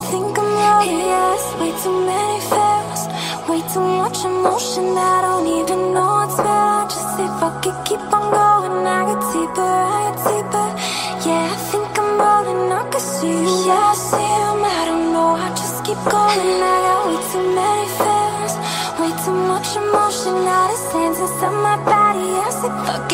think I'm rolling, yes, way too many feels, way too much emotion, I don't even know what's real. I just say fuck it, keep on going, I get deeper, yeah, I think I'm rolling, I can see you, yeah, I see him, I don't know, I just keep going, I got way too many feels, way too much emotion, all the sense inside my body, I say fuck